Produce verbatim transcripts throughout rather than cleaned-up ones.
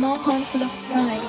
small handful of slime.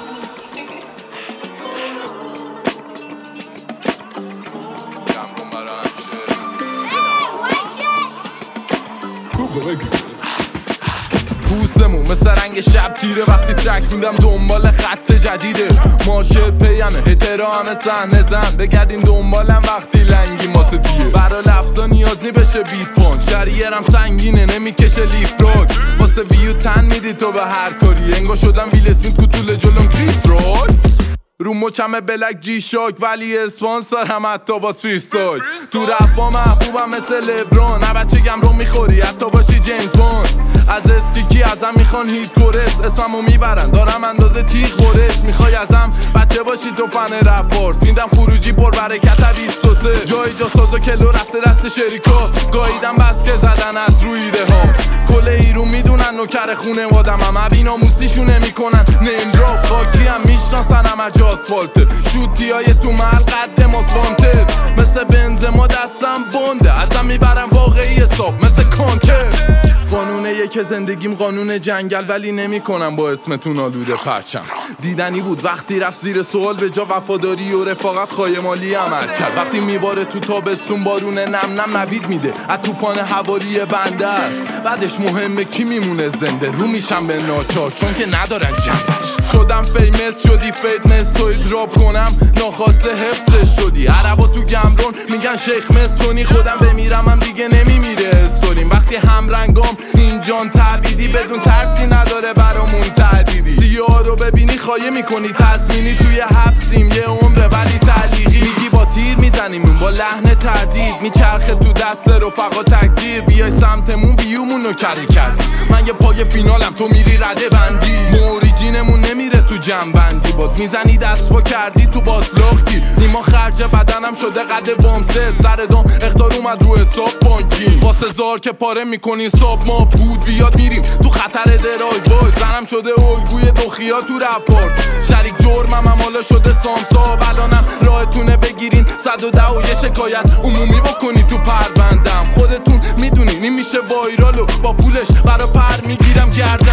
پوستمون مثل رنگ شب تیره وقتی ترک میدم دنبال خط جدیده مارکت پیمه هترا همه صحنه زن بگردین دنبالم وقتی لنگی ماسه دیه برا لفظا نیازی بشه بیت پانچ کریرم سنگینه نمیکشه لیف راک واسه ویو تن میدی تو به هر کاری انگار شدم ویل اسمیت کوتول جلوم کریس راک رو مچمه بلک جی شاک ولی اسپانسر هم حتی با فریستایل تو رپ با محبوبم مثل لبران نه بچه گم رو میخوری حتی باشی جیمز باند از اسکیکی ازم میخوان هیت کورس اسممو میبرن دارم اندازه تیغ برش میخوای ازم بچه باشی تو فن رپ وارس میدم خروجی پر برکت بیست و سه جای جا سازا کلو رفته دست شریکا گاییدم بس که زدن از روی ایده ها کل ایرون میدونن نوکر خونه وادمم ابینا موسیشونه میکنن نمراب خاکی هم میشناسن همه جا آسفالته شوتی های تو محل قد ماسفانتد مثل بنزما دستم بنده ازم میبرم واقعی حساب مثل کانتر قانون یک زندگیم قانون جنگل ولی نمی کنم با اسمتون آلوده پرچم دیدنی بود وقتی رفت زیر سوال به جا وفاداری و رفاقت خایمالی عمل کرد وقتی میباره تو تابستون بارون نم نم نوید میده از طوفان حوالی بندر بعدش مهمه کی میمونه زنده رو میشم به ناچار چون که ندارن جنبش شدم فیمس شدی فیتنس توی دراپ کنم ناخواسته حفظش شدی عربا تو گمرون میگن شیخ مستونی خودم بمیرم هم دیگه نمیمیره استوریم وقتی هم رنگام این جان تعبیدی بدون ترسی نداره برامون تعدیدی سیاه رو ببینی خایه میکنی تضمینی توی حبسیم یه عمره ولی تعلیقی میگی با تیر میزنیم با لحن تردید میچرخه تو دست رفقا تکدیر بیای سمتمون ویومون رو کری کردی من یه پای فینالم تو میری رده بندی موریجینمون نمیره تو جنبندی باد میزنی دست با کردی تو باطلاق گیر نیما خرج بدنم شده قد بامست سر دام اختار اومد رو حساب بانکی واسه زار که پاره میکنی ساب ما بود بیاد میریم تو خطر درای وای زنم شده الگوی دوخیا تو رفارس شریک جرمم هم حالا شده سامسا الانم راهتونه بگیرین صد و ده و یه شکایت عمومی بکنی تو پروندم خودتون میدونین این میشه وایرالو با پولش برا پر میگیرم گرد